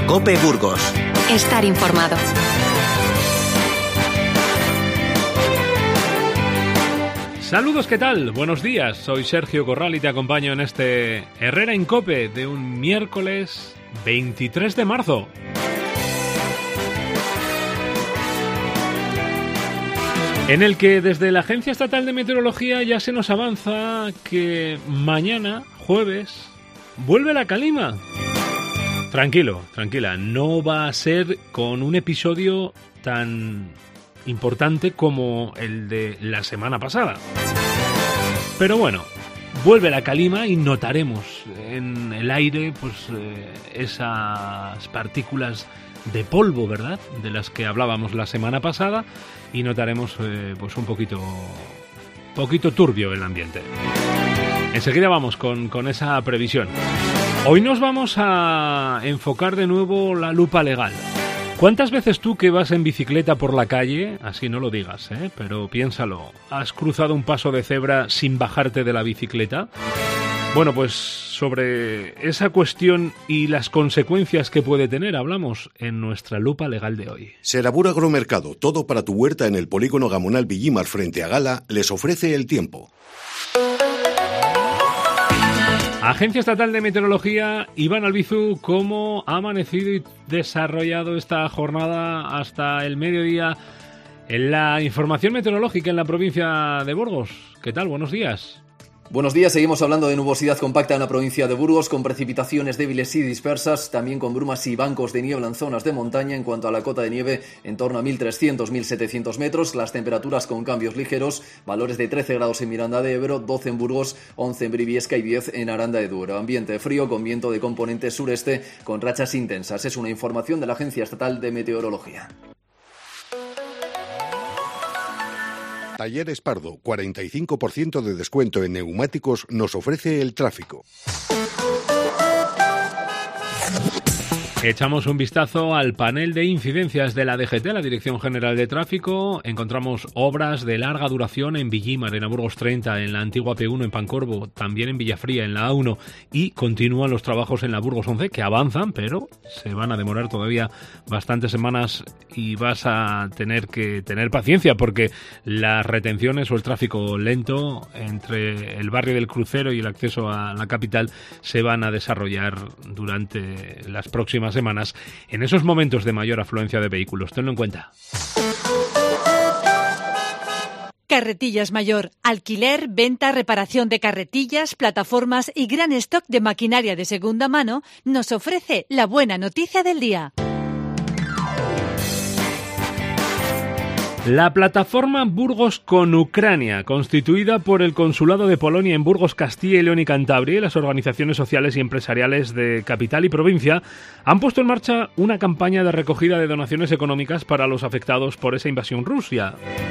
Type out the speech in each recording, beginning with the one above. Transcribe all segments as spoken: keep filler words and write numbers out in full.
COPE Burgos. Estar informado. Saludos, ¿qué tal? Buenos días, soy Sergio Corral y te acompaño en este Herrera en COPE de un miércoles veintitrés de marzo. En el que desde la Agencia Estatal de Meteorología ya se nos avanza que mañana, jueves, vuelve la calima. Tranquilo, tranquila, no va a ser con un episodio tan importante como el de la semana pasada. Pero bueno, vuelve la calima y notaremos en el aire pues eh, esas partículas de polvo, ¿verdad?, de las que hablábamos la semana pasada, y notaremos eh, pues un poquito poquito turbio el ambiente. Enseguida vamos con, con esa previsión. Hoy nos vamos a enfocar de nuevo la lupa legal. ¿Cuántas veces tú que vas en bicicleta por la calle, así no lo digas, ¿eh?, pero piénsalo, has cruzado un paso de cebra sin bajarte de la bicicleta? Bueno, pues sobre esa cuestión y las consecuencias que puede tener hablamos en nuestra lupa legal de hoy. Serabur Agromercado, todo para tu huerta en el polígono Gamonal Villimar frente a Gala, les ofrece el tiempo. Agencia Estatal de Meteorología, Iván Albizu, ¿cómo ha amanecido y desarrollado esta jornada hasta el mediodía en la información meteorológica en la provincia de Burgos? ¿Qué tal? Buenos días. Buenos días, seguimos hablando de nubosidad compacta en la provincia de Burgos, con precipitaciones débiles y dispersas, también con brumas y bancos de niebla en zonas de montaña. En cuanto a la cota de nieve, en torno a mil trescientos a mil setecientos metros, las temperaturas con cambios ligeros, valores de trece grados en Miranda de Ebro, doce en Burgos, once en Briviesca y diez en Aranda de Duero. Ambiente frío con viento de componente sureste con rachas intensas. Es una información de la Agencia Estatal de Meteorología. Talleres Pardo, cuarenta y cinco por ciento de descuento en neumáticos nos ofrece el tráfico. Echamos un vistazo al panel de incidencias de la D G T, la Dirección General de Tráfico. Encontramos obras de larga duración en Villimar, en Burgos treinta, en la antigua P uno en Pancorbo, también en Villafría, en la A uno, y continúan los trabajos en la Burgos once, que avanzan, pero se van a demorar todavía bastantes semanas y vas a tener que tener paciencia porque las retenciones o el tráfico lento entre el barrio del Crucero y el acceso a la capital se van a desarrollar durante las próximas semanas, en esos momentos de mayor afluencia de vehículos. Tenlo en cuenta. Carretillas Mayor. Alquiler, venta, reparación de carretillas, plataformas y gran stock de maquinaria de segunda mano nos ofrece la buena noticia del día. La plataforma Burgos con Ucrania, constituida por el Consulado de Polonia en Burgos, Castilla y León y Cantabria, y las organizaciones sociales y empresariales de capital y provincia, han puesto en marcha una campaña de recogida de donaciones económicas para los afectados por esa invasión rusa.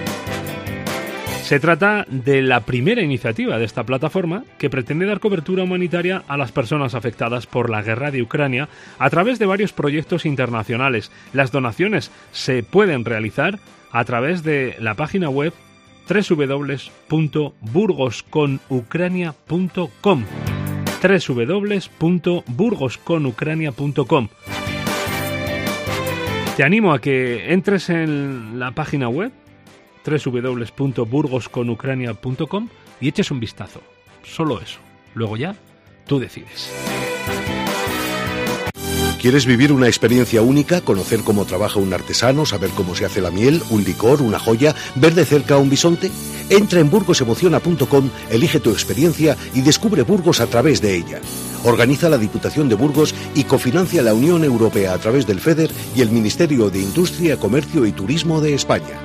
Se trata de la primera iniciativa de esta plataforma que pretende dar cobertura humanitaria a las personas afectadas por la guerra de Ucrania a través de varios proyectos internacionales. Las donaciones se pueden realizar a través de la página web doble u doble u doble u punto burgos con ucrania punto com doble u doble u doble u punto burgos con ucrania punto com. Te animo a que entres en la página web doble u doble u doble u punto burgos con ucrania punto com y eches un vistazo. Solo eso. Luego ya, tú decides. ¿Quieres vivir una experiencia única? ¿Conocer cómo trabaja un artesano? ¿Saber cómo se hace la miel, un licor, una joya? ¿Ver de cerca un bisonte? Entra en burgos emociona punto com, elige tu experiencia y descubre Burgos a través de ella. Organiza la Diputación de Burgos y cofinancia la Unión Europea a través del FEDER y el Ministerio de Industria, Comercio y Turismo de España.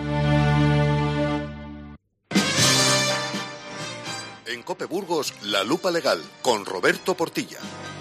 En COPE Burgos, La Lupa Legal, con Roberto Portilla.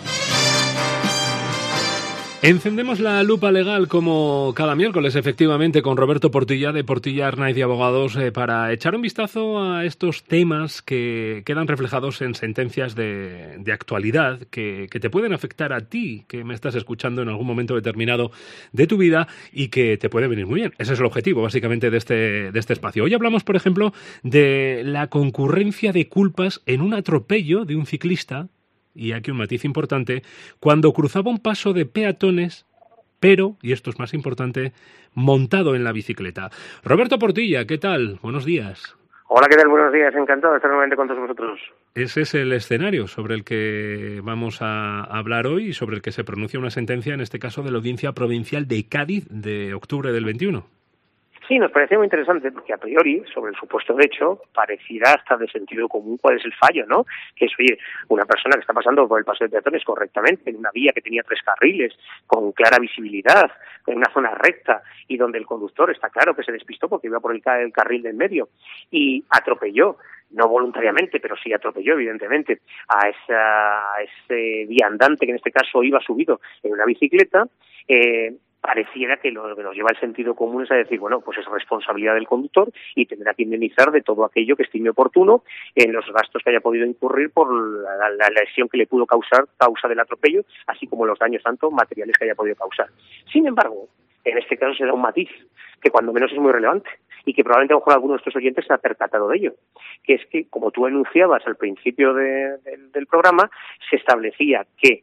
Encendemos la lupa legal como cada miércoles, efectivamente, con Roberto Portilla de Portilla Arnaiz y Abogados, eh, para echar un vistazo a estos temas que quedan reflejados en sentencias de, de actualidad que, que te pueden afectar a ti, que me estás escuchando en algún momento determinado de tu vida y que te puede venir muy bien. Ese es el objetivo, básicamente, de este, de este espacio. Hoy hablamos, por ejemplo, de la concurrencia de culpas en un atropello de un ciclista. Y aquí un matiz importante, cuando cruzaba un paso de peatones pero, y esto es más importante, montado en la bicicleta. Roberto Portilla, ¿qué tal? Buenos días. Hola, ¿qué tal? Buenos días. Encantado de estar nuevamente con todos vosotros. Ese es el escenario sobre el que vamos a hablar hoy y sobre el que se pronuncia una sentencia, en este caso de la Audiencia Provincial de Cádiz de octubre del veintiuno. Sí, nos parecía muy interesante porque a priori, sobre el supuesto de hecho, pareciera hasta de sentido común cuál es el fallo, ¿no? Que es, oye, una persona que está pasando por el paso de peatones correctamente, en una vía que tenía tres carriles, con clara visibilidad, en una zona recta, y donde el conductor está claro que se despistó porque iba por el, ca- el carril del medio, y atropelló, no voluntariamente, pero sí atropelló, evidentemente, a, esa, a ese viandante que en este caso iba subido en una bicicleta. eh, pareciera que lo que nos lleva el sentido común es a decir, bueno, pues es responsabilidad del conductor y tendrá que indemnizar de todo aquello que estime oportuno en los gastos que haya podido incurrir por la, la lesión que le pudo causar causa del atropello, así como los daños tanto materiales que haya podido causar. Sin embargo, en este caso se da un matiz que cuando menos es muy relevante y que probablemente a lo mejor alguno de nuestros oyentes se ha percatado de ello, que es que, como tú enunciabas al principio de, de, del programa, se establecía que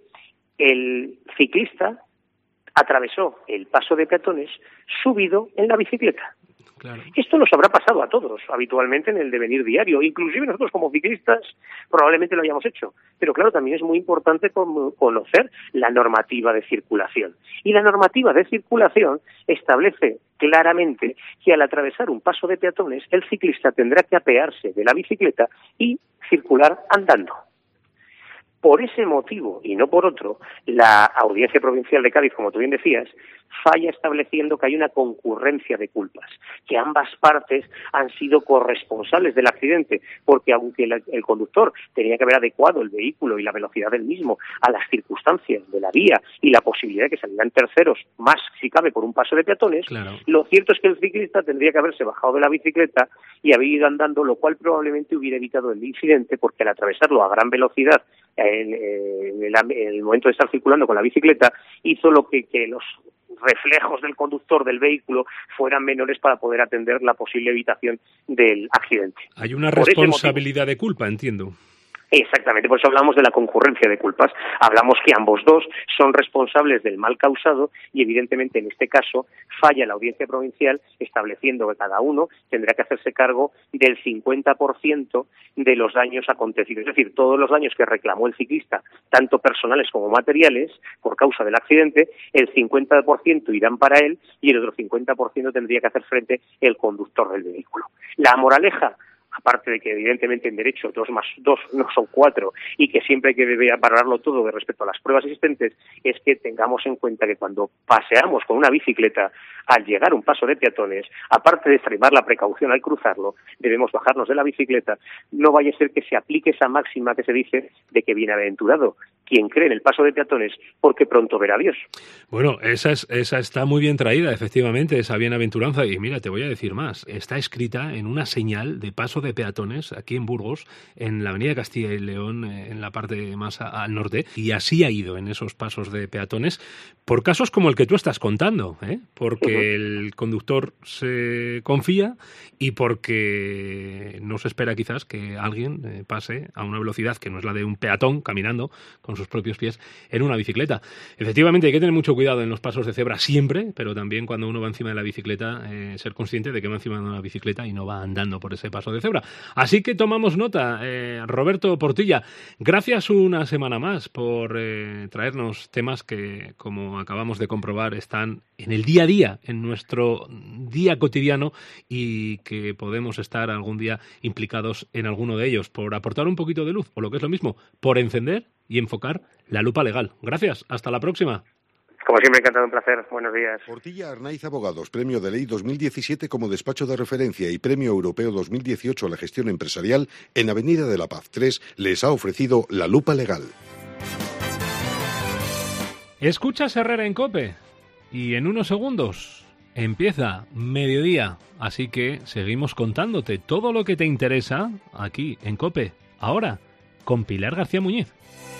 el ciclista atravesó el paso de peatones subido en la bicicleta. Claro. Esto nos habrá pasado a todos habitualmente en el devenir diario, inclusive nosotros como ciclistas probablemente lo hayamos hecho, pero claro, también es muy importante conocer la normativa de circulación, y la normativa de circulación establece claramente que al atravesar un paso de peatones el ciclista tendrá que apearse de la bicicleta y circular andando. Por ese motivo, y no por otro, la Audiencia Provincial de Cádiz, como tú bien decías, falla estableciendo que hay una concurrencia de culpas, que ambas partes han sido corresponsables del accidente, porque aunque el, el conductor tenía que haber adecuado el vehículo y la velocidad del mismo a las circunstancias de la vía y la posibilidad de que salieran terceros, más si cabe por un paso de peatones, claro, lo cierto es que el ciclista tendría que haberse bajado de la bicicleta y haber ido andando, lo cual probablemente hubiera evitado el incidente, porque al atravesarlo a gran velocidad en, en, el, en el momento de estar circulando con la bicicleta, hizo lo que, que los reflejos del conductor del vehículo fueran menores para poder atender la posible evitación del accidente. Hay una responsabilidad de culpa, entiendo. Exactamente, por eso hablamos de la concurrencia de culpas. Hablamos que ambos dos son responsables del mal causado y, evidentemente, en este caso, falla la Audiencia Provincial estableciendo que cada uno tendrá que hacerse cargo del cincuenta por ciento de los daños acontecidos. Es decir, todos los daños que reclamó el ciclista, tanto personales como materiales, por causa del accidente, el cincuenta por ciento irán para él y el otro cincuenta por ciento tendría que hacer frente el conductor del vehículo. La moraleja, aparte de que evidentemente en derecho dos más dos no son cuatro y que siempre hay que valorarlo todo de respecto a las pruebas existentes, es que tengamos en cuenta que cuando paseamos con una bicicleta al llegar a un paso de peatones, aparte de extremar la precaución al cruzarlo, debemos bajarnos de la bicicleta. No vaya a ser que se aplique esa máxima que se dice de que bienaventurado quien cree en el paso de peatones porque pronto verá a Dios. Bueno, esa, es, esa está muy bien traída, efectivamente, esa bienaventuranza. Y mira, te voy a decir más. Está escrita en una señal de paso de peatones aquí en Burgos, en la avenida Castilla y León, en la parte más a, al norte, y así ha ido en esos pasos de peatones por casos como el que tú estás contando, ¿eh? Porque uh-huh. el conductor se confía y porque no se espera quizás que alguien eh, pase a una velocidad que no es la de un peatón caminando con sus propios pies en una bicicleta. Efectivamente, hay que tener mucho cuidado en los pasos de cebra siempre, pero también cuando uno va encima de la bicicleta, eh, ser consciente de que va encima de una bicicleta y no va andando por ese paso de cebra. Así que tomamos nota. eh, Roberto Portilla, gracias una semana más por eh, traernos temas que, como acabamos de comprobar, están en el día a día, en nuestro día cotidiano, y que podemos estar algún día implicados en alguno de ellos, por aportar un poquito de luz, o lo que es lo mismo, por encender y enfocar la lupa legal. Gracias, hasta la próxima. Como siempre, encantado, un placer. Buenos días. Portilla Arnaiz Abogados, Premio de Ley dos mil diecisiete como despacho de referencia y Premio Europeo dos mil dieciocho a la gestión empresarial en Avenida de la Paz tres, les ha ofrecido la lupa legal. Escuchas Herrera en COPE y en unos segundos empieza Mediodía, así que seguimos contándote todo lo que te interesa aquí en COPE. Ahora, con Pilar García Muñiz.